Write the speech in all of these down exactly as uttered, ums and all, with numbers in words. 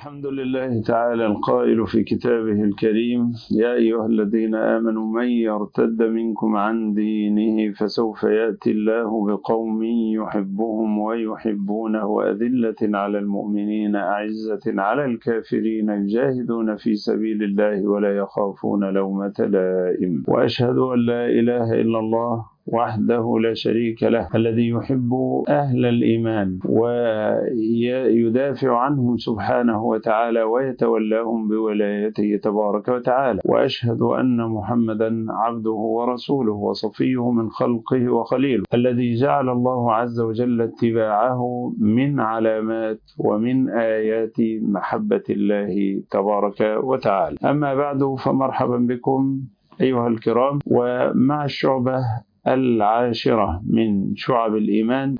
الحمد لله تعالى القائل في كتابه الكريم: يا أيها الذين آمنوا من يرتد منكم عن دينه فسوف يأتي الله بقوم يحبهم ويحبونه أذلة على المؤمنين أعزة على الكافرين يجاهدون في سبيل الله ولا يخافون لومة لائم. وأشهد أن لا إله إلا الله وحده لا شريك له الذي يحب أهل الإيمان ويدافع عنهم سبحانه وتعالى ويتولاهم بولايته تبارك وتعالى. وأشهد أن محمدا عبده ورسوله وصفيه من خلقه وخليله الذي جعل الله عز وجل اتباعه من علامات ومن آيات محبة الله تبارك وتعالى. أما بعد، فمرحبا بكم أيها الكرام ومع الشعبة العاشرة من شعب الإيمان،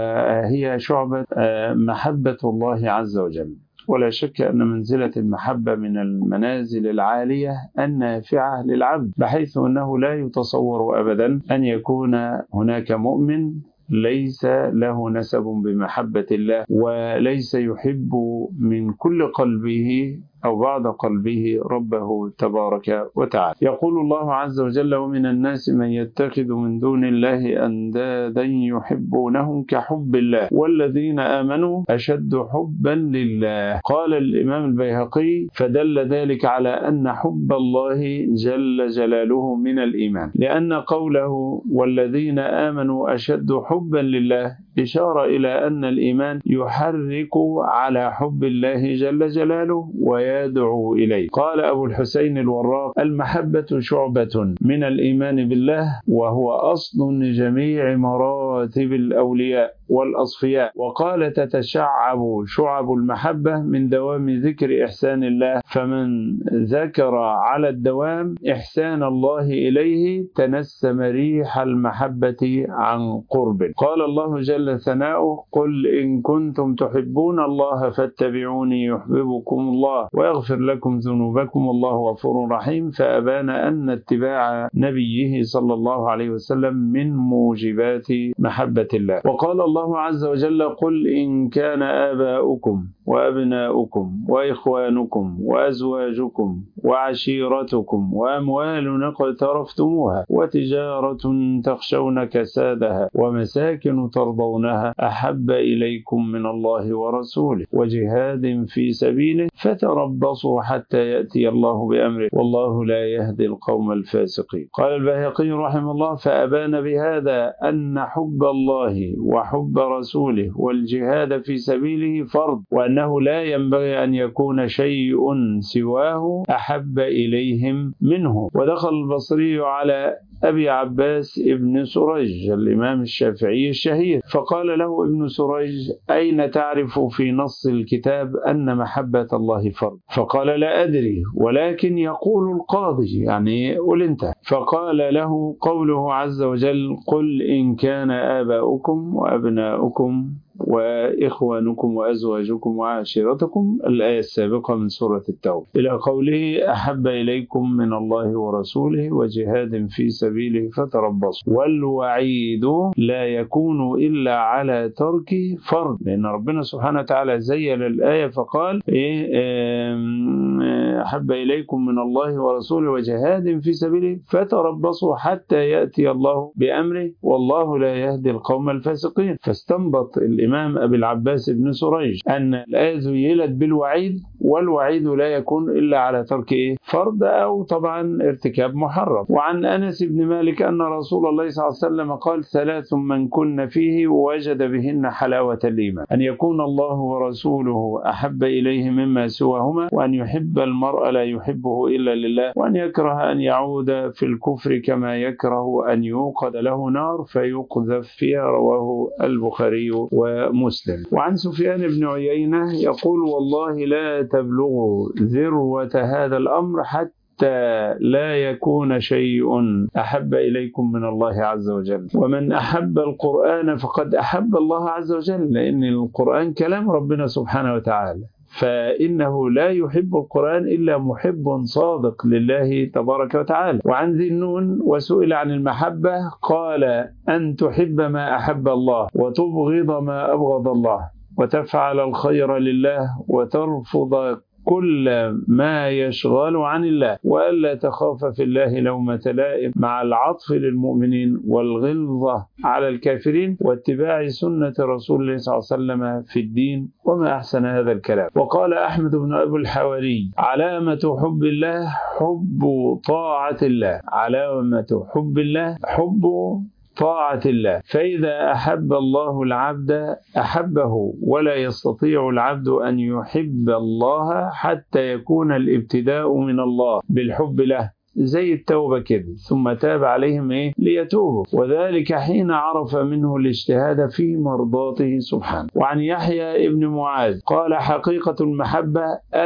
وهي شعبة محبة الله عز وجل. ولا شك أن منزلة المحبة من المنازل العالية النافعة للعبد، بحيث أنه لا يتصور أبدا أن يكون هناك مؤمن ليس له نسب بمحبة الله وليس يحب من كل قلبه أو بعض قلبه ربه تبارك وتعالى. يقول الله عز وجل: ومن الناس من يتخذ من دون الله أندادا يحبونهم كحب الله والذين آمنوا أشد حبا لله. قال الإمام البيهقي: فدل ذلك على أن حب الله جل جلاله من الإيمان، لأن قوله والذين آمنوا أشد حبا لله إشارة إلى أن الإيمان يحرك على حب الله جل جلاله ويدعو إليه. قال أبو الحسين الوراق: المحبة شعبة من الإيمان بالله، وهو أصل لجميع مراتب الأولياء والأصفياء. وقال: تتشعب شعب المحبة من دوام ذكر إحسان الله، فمن ذكر على الدوام إحسان الله إليه تنسم ريح المحبة عن قرب. قال الله جل ثناؤه: قل إن كنتم تحبون الله فاتبعوني يحببكم الله ويغفر لكم ذنوبكم والله غفور رحيم. فأبان أن اتباع نبيه صلى الله عليه وسلم من موجبات محبة الله. وقال الله عز وجل: قل إن كان آباؤكم وأبناؤكم وإخوانكم وأزواجكم وعشيرتكم وأموال اقترفتموها وتجارة تخشون كسادها ومساكن ترضونها أحب إليكم من الله ورسوله وجهاد في سبيله فتربصوا حتى يأتي الله بأمره والله لا يهدي القوم الفاسقين. قال البيهقي رحمه الله: فأبان بهذا أن حب الله وحب رسوله والجهاد في سبيله فرض، وأنه لا ينبغي أن يكون شيء سواه أحب إليهم منه. ودخل البصري على أبي عباس ابن سريج الإمام الشافعي الشهير فقال له ابن سريج: أين تعرف في نص الكتاب أن محبة الله فرض؟ فقال: لا أدري، ولكن يقول القاضي، يعني قل أنت. فقال له قوله عز وجل: قل إن كان آباؤكم وأبناؤكم وإخوانكم وأزواجكم وعشيرتكم، الآية السابقة من سورة التوبة، إلى قوله: أحب إليكم من الله ورسوله وجهاد في سبيله فتربصوا. والوعيد لا يكون إلا على ترك فرض، لأن ربنا سبحانه وتعالى زين الآية فقال: أحب إليكم من الله ورسوله وجهاد في سبيله فتربصوا حتى يأتي الله بأمره والله لا يهدي القوم الفاسقين. فاستنبط الإمام أبي العباس بن سريج أن الآية زيلت بالوعيد، والوعيد لا يكون إلا على ترك إيه؟ فرض أو طبعا ارتكاب محرم. وعن أنس بن مالك أن رسول الله صلى الله عليه وسلم قال: ثلاث من كن فيه وجد بهن حلاوة الإيمان: أن يكون الله ورسوله أحب إليه مما سواهما، وأن يحب المرء لا يحبه إلا لله، وأن يكره أن يعود في الكفر كما يكره أن يوقد له نار فيقذف فيها. رواه البخاري ومسلم. وعن سفيان بن عيينة يقول: والله لا تبلغ ذروة هذا الأمر حتى لا يكون شيء أحب إليكم من الله عز وجل. ومن أحب القرآن فقد أحب الله عز وجل، لأن القرآن كلام ربنا سبحانه وتعالى، فإنه لا يحب القرآن إلا محب صادق لله تبارك وتعالى. وعن ذي النون وسئل عن المحبة قال: أن تحب ما أحب الله وتبغض ما أبغض الله. وتفعل الخير لله وترفض كل ما يشغل عن الله، وألا تخاف في الله لومة لائم، مع العطف للمؤمنين والغلظة على الكافرين، واتباع سنة رسول الله صلى الله عليه وسلم في الدين. وما أحسن هذا الكلام. وقال أحمد بن أبي الحواري: علامة حب الله حب طاعة الله، علامة حب الله حب طاعة الله، فإذا أحب الله العبد أحبه، ولا يستطيع العبد أن يحب الله حتى يكون الابتداء من الله بالحب له، زي التوبة كده، ثم تاب عليهم إيه؟ ليتوبوا، وذلك حين عرف منه الاجتهاد في مرضاته سبحانه. وعن يحيى ابن معاذ قال: حقيقة المحبة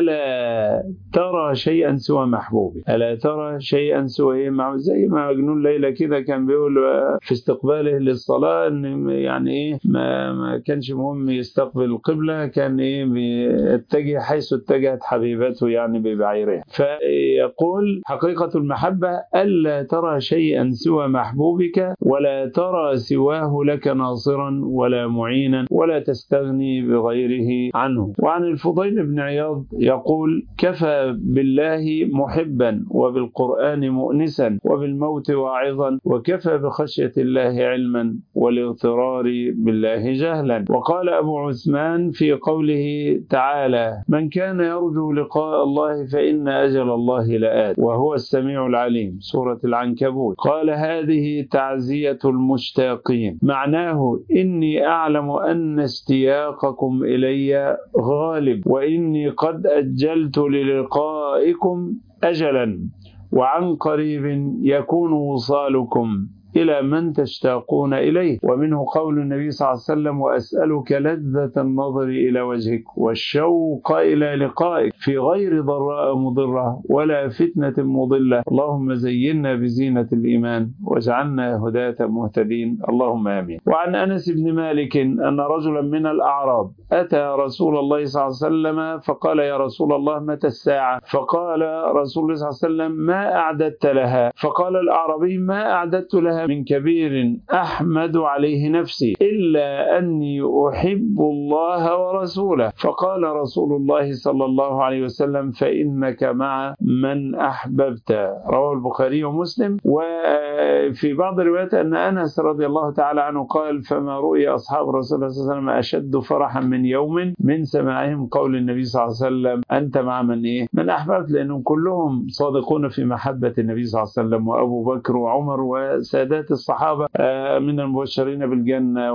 ألا ترى شيئا سوى محبوبي، ألا ترى شيئا سوى إيه؟ زي ما مجنون ليلى كده كان بيقول في استقباله للصلاة إن يعني إيه ما, ما كانش مهم يستقبل القبلة، كان إيه بيتجه حيث اتجهت حبيبته يعني ببعيرها. فيقول: حقيقة المحبة ألا ترى شيئا سوى محبوبك، ولا ترى سواه لك ناصرا ولا معينا، ولا تستغني بغيره عنه. وعن الفضيل بن عياض يقول: كفى بالله محبا، وبالقرآن مؤنسا، وبالموت واعظا، وكفى بخشية الله علما، والاغترار بالله جهلا. وقال أبو عثمان في قوله تعالى: من كان يرجو لقاء الله فإن أجل الله لآت، وهو السميع العليم، سورة العنكبوت، قال: هذه تعزية المشتاقين، معناه إني أعلم أن اشتياقكم إلي غالب، وإني قد أجلت للقائكم أجلا، وعن قريب يكون وصالكم إلى من تشتاقون إليه. ومنه قول النبي صلى الله عليه وسلم: وأسألك لذة النظر إلى وجهك والشوق إلى لقائك في غير ضراء مضرة ولا فتنة مضلة، اللهم زينا بزينة الإيمان واجعلنا هداة مهتدين، اللهم آمين. وعن أنس بن مالك أن رجلا من الأعراب أتى رسول الله صلى الله عليه وسلم فقال: يا رسول الله متى الساعة؟ فقال رسول الله صلى الله عليه وسلم: ما أعددت لها؟ فقال الأعرابي: ما أعددت لها من كبير أحمد عليه نفسي إلا أني أحب الله ورسوله. فقال رسول الله صلى الله عليه وسلم: فإنك مع من أحببت. رواه البخاري ومسلم. وفي بعض الروايات أن أنس رضي الله تعالى عنه قال: فما رؤي أصحاب رسول الله صلى الله عليه وسلم أشد فرحا من يوم من سماعهم قول النبي صلى الله عليه وسلم: أنت مع من إيه؟ من أحببت، لأنهم كلهم صادقون في محبة النبي صلى الله عليه وسلم، وأبو بكر وعمر وسادات الصحابة من المبشرين بالجنة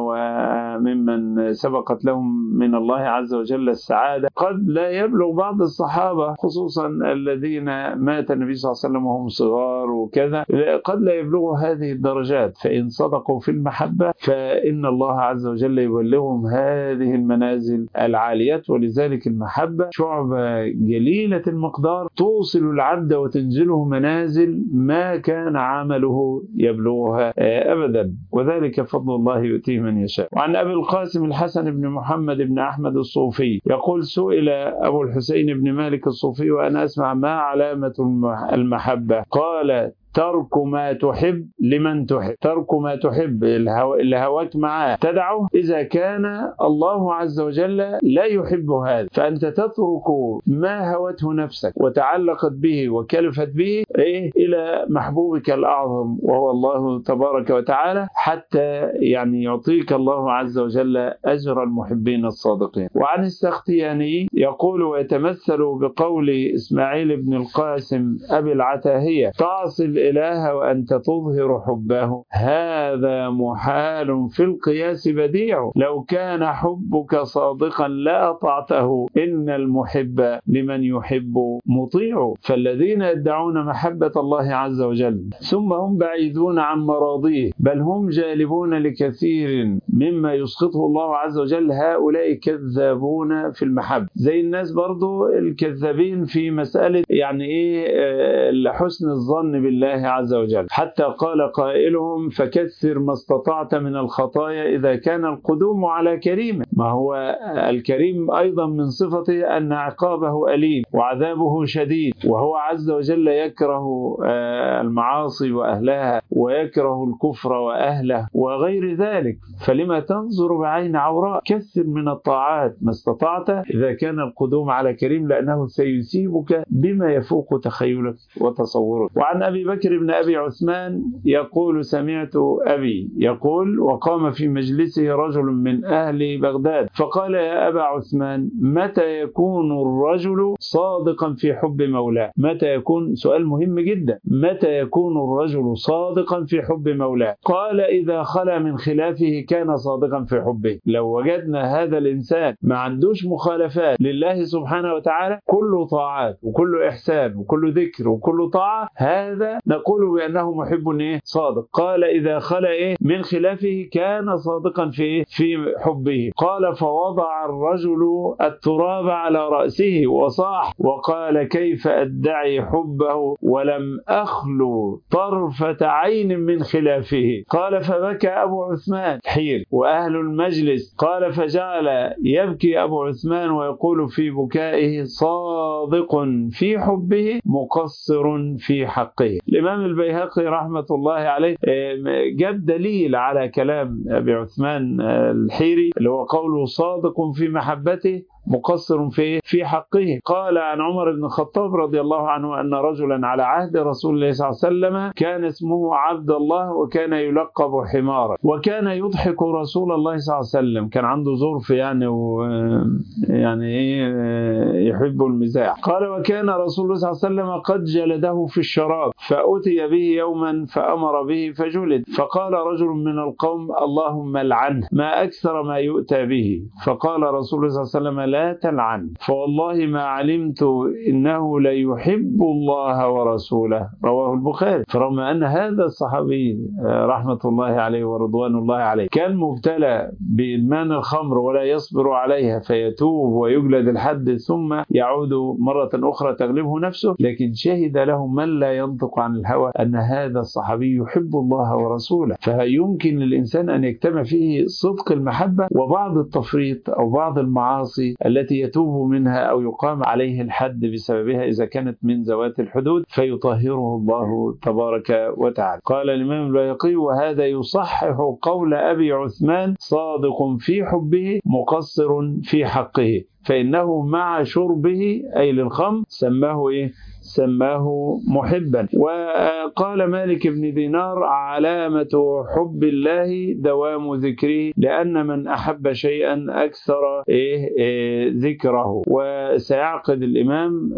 وممن سبقت لهم من الله عز وجل السعادة. قد لا يبلغ بعض الصحابة خصوصا الذين مات النبي صلى الله عليه وسلم وهم صغار وكذا، قد لا يبلغوا هذه الدرجات، فإن صدقوا في المحبة فإن الله عز وجل يبلغهم هذه المنازل العاليات. ولذلك المحبة شعبة جليلة المقدار توصل العبد وتنزله منازل ما كان عمله يبلغها أبدا، وذلك فضل الله يؤتيه من يشاء. وعن أبي القاسم الحسن بن محمد بن أحمد الصوفي يقول: سئل أبو الحسين بن مالك الصوفي وأنا أسمع: ما علامة المحبة؟ قال: ترك ما تحب لمن تحب. ترك ما تحب اللي هواك معاه تدعه إذا كان الله عز وجل لا يحب هذا، فأنت تترك ما هوته نفسك وتعلقت به وكلفت به إيه إلى محبوبك الأعظم وهو الله تبارك وتعالى، حتى يعني يعطيك الله عز وجل أجر المحبين الصادقين. وعن السختياني يقول ويتمثل بقول إسماعيل بن القاسم أبي العتاهية: تعصي الإله وأنت تظهر حبه، هذا محال في القياس بديع، لو كان حبك صادقا لا أطعته، إن المحب لمن يحب مطيع. فالذين يدعون محبة الله عز وجل ثم هم بعيدون عن مراضيه، بل هم جالبون لكثير مما يسخطه الله عز وجل، هؤلاء كذابون في المحبة. زي الناس برضو الكذابين في مسألة يعني إيه حسن الظن بالله الله عز وجل، حتى قال قائلهم فكثر ما استطعت من الخطايا إذا كان القدوم على كريم. ما هو الكريم أيضا من صفته أن عقابه أليم وعذابه شديد، وهو عز وجل يكره المعاصي وأهلها ويكره الكفر وأهله وغير ذلك. فلما تنظر بعين عوراء؟ كثر من الطاعات ما استطعت إذا كان القدوم على كريم، لأنه سيصيبك بما يفوق تخيلك وتصورك. وعن أبي بكر بن أبي عثمان يقول سمعت أبي يقول وقام في مجلسه رجل من أهل بغداد فقال يا أبا عثمان متى يكون الرجل صادقا في حب مولاه؟ متى يكون؟ سؤال مهم جدا. متى يكون الرجل صادقا في حب مولاه؟ قال إذا خلا من خلافه كان صادقا في حبه. لو وجدنا هذا الإنسان ما عندوش مخالفات لله سبحانه وتعالى، كله طاعات وكله إحسان وكله ذكر وكله طاعة، هذا نقول بأنه محب إيه؟ صادق. قال إذا خلا إيه؟ من خلافه كان صادقا في إيه؟ في حبه. قال فوضع الرجل التراب على رأسه وصاح وقال كيف أدعي حبه ولم أخلو طرفة عين من خلافه؟ قال فبكى أبو عثمان حير وأهل المجلس. قال فجعل يبكي أبو عثمان ويقول في بكائه صادق في حبه مقصر في حقه. الإمام البيهقي رحمة الله عليه جاب دليل على كلام أبي عثمان الحيري اللي هو قوله صادق في محبته مقصر في في حقه. قال عن عمر بن الخطاب رضي الله عنه أن رجلا على عهد رسول الله صلى الله عليه وسلم كان اسمه عبد الله وكان يلقب حمارا، وكان يضحك رسول الله صلى الله عليه وسلم، كان عنده ظرف يعني يعني يحب المزاح. قال وكان رسول الله صلى الله عليه وسلم قد جلده في الشراب فأتي به يوما فأمر به فجلد. فقال رجل من القوم اللهم لعنه ما أكثر ما يؤتى به. فقال رسول الله صلى الله عليه وسلم لا تلعن فوالله ما علمت إنه ليحب الله ورسوله. رواه البخاري. فرغم أن هذا الصحابي رحمة الله عليه ورضوان الله عليه كان مبتلى بإدمان الخمر ولا يصبر عليها فيتوب ويجلد الحد ثم يعود مرة أخرى تغلبه نفسه، لكن شهد له من لا ينطق عن الهوى أن هذا الصحابي يحب الله ورسوله. فيمكن للإنسان أن يجتمع فيه صدق المحبة وبعض التفريط أو بعض المعاصي التي يتوب منها أو يقام عليه الحد بسببها إذا كانت من ذوات الحدود فيطهره الله تبارك وتعالى. قال الإمام البيهقي وهذا يصحح قول أبي عثمان صادق في حبه مقصر في حقه، فإنه مع شربه أي للخمر سماه إيه؟ سماه محبا. وقال مالك بن دينار علامة حب الله دوام ذكره لأن من أحب شيئا أكثر إيه إيه ذكره. وسيعقد الإمام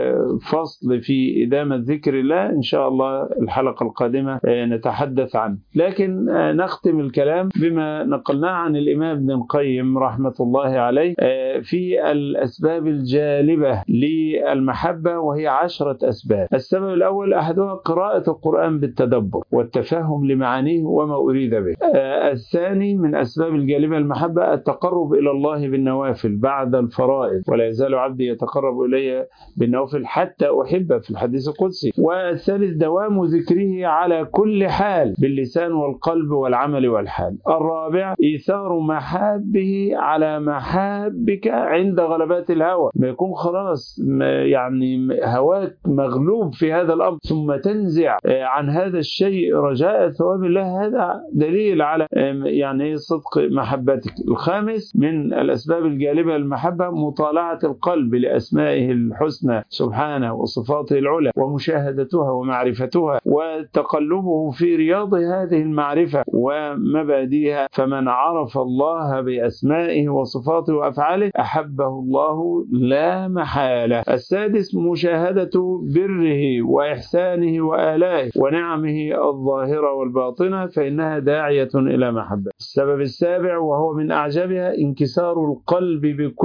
فصل في إدامة ذكر الله إن شاء الله الحلقة القادمة نتحدث عنه، لكن نختم الكلام بما نقلناه عن الإمام ابن القيم رحمة الله عليه في الأسباب الجالبة للمحبة، وهي عشرة أسباب. السبب الأول أحدها قراءة القرآن بالتدبر والتفهم لمعانيه وما أريد به. آه الثاني من أسباب الجالبة المحبة التقرب إلى الله بالنوافل بعد الفرائض، ولا يزال عبدي يتقرب إلي بالنوافل حتى أحبه في الحديث القدسي. والثالث دوام ذكره على كل حال باللسان والقلب والعمل والحال. الرابع إيثار محابه على محابك عند غلبات الهوى، ما يكون خلاص يعني هواك مغلوب في هذا الأمر ثم تنزع عن هذا الشيء رجاء ثواب الله، هذا دليل على يعني صدق محبتك. الخامس من الأسباب الجالبة للمحبة مطالعة القلب لأسمائه الحسنى سبحانه وصفاته العلى ومشاهدتها ومعرفتها وتقلبه في رياض هذه المعرفة ومبادئها. فمن عرف الله بأسمائه وصفاته وأفعاله أحبه الله لا محالة. السادس مشاهدة بره وإحسانه وآلائه ونعمه الظاهرة والباطنة فإنها داعية إلى محبة. السبب السابع وهو من أعجبها انكسار القلب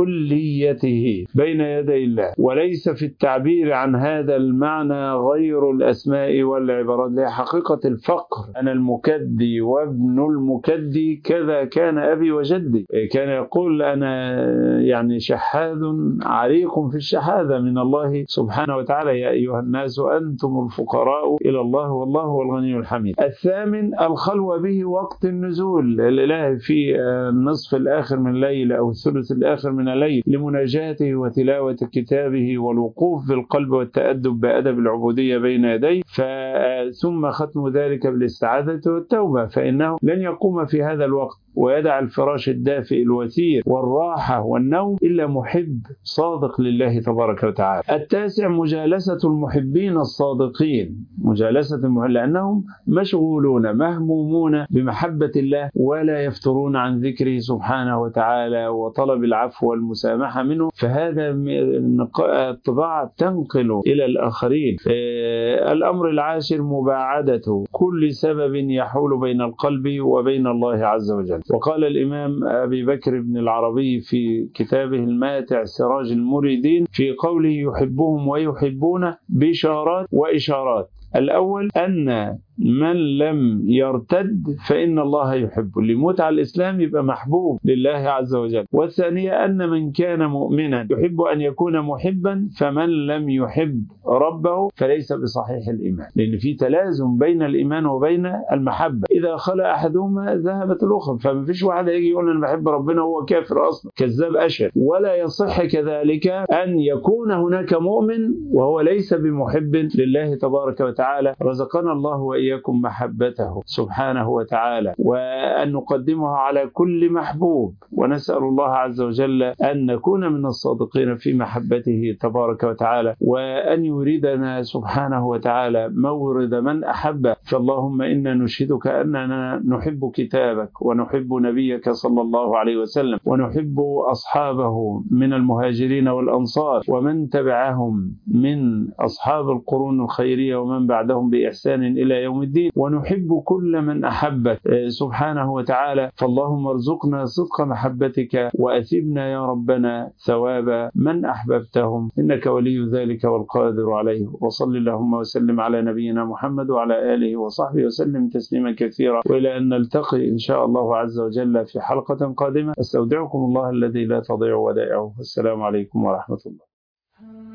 بكليته بين يدي الله، وليس في التعبير عن هذا المعنى غير الأسماء والعبارات. لها حقيقة الفقر، أنا المكدي وابن المكدي كذا كان أبي وجدي، كان يقول أنا يعني يعني شحاذ عريق في الشحاذة من الله سبحانه وتعالى: يا أيها الناس أنتم الفقراء إلى الله والله هو الغني الحميد. الثامن الخلوة به وقت النزول الإلهي في النصف الآخر من الليل أو الثلث الآخر من الليل لمناجاته وتلاوة كتابه والوقوف بالقلب والتأدب بأدب العبودية بين يديه، ثم ختم ذلك بالاستعاذة والتوبة، فإنه لن يقوم في هذا الوقت ويدع الفراش الدافئ الوثير والراحة والنوم إلا محب صادق لله تبارك وتعالى. التاسع مجالسة المحبين الصادقين، مجالسة المحبين لأنهم مشغولون مهمومون بمحبة الله ولا يفترون عن ذكره سبحانه وتعالى وطلب العفو والمسامحة منه، فهذا الطباع تنقل إلى الآخرين. الأمر العاشر مباعدة كل سبب يحول بين القلب وبين الله عز وجل. وقال الإمام أبي بكر بن العربي في كتابه الماتع سراج المريدين في قوله: يحبهم ويحبونه بشارات وإشارات. الأول أن من لم يرتد فإن الله يحبه، اللي يموت على الإسلام يبقى محبوب لله عز وجل. والثانية أن من كان مؤمنا يحب أن يكون محبا، فمن لم يحب ربه فليس بصحيح الإيمان، لأن في تلازم بين الإيمان وبين المحبة. إذا خلى أحدهما ذهبت الأخرى، فما فيش واحد يجي يقول أنا بحب ربنا وهو كافر أصلا، كذاب أشر. ولا يصح كذلك أن يكون هناك مؤمن وهو ليس بمحب لله تبارك وتعالى. رزقنا الله وإياكم محبته سبحانه وتعالى، وأن نقدمها على كل محبوب، ونسأل الله عز وجل أن نكون من الصادقين في محبته تبارك وتعالى، وأن يريدنا سبحانه وتعالى مورد من أحبه. فاللهم إنا نشهدك أننا نحب كتابك ونحب نبيك صلى الله عليه وسلم، ونحب أصحابه من المهاجرين والأنصار ومن تبعهم من أصحاب القرون الخيرية ومن بعدهم بإحسان إلى يوم الدين، ونحب كل من أحبك سبحانه وتعالى. فاللهم ارزقنا صدق محبتك وأثبنا يا ربنا ثواب من أحببتهم، إنك ولي ذلك والقادر عليه. وصل اللهم وسلم على نبينا محمد وعلى آله وصحبه وسلم تسليما كثيرا، وإلى أن نلتقي إن شاء الله عز وجل في حلقة قادمة. أستودعكم الله الذي لا تضيع ودائعه. السلام عليكم ورحمة الله.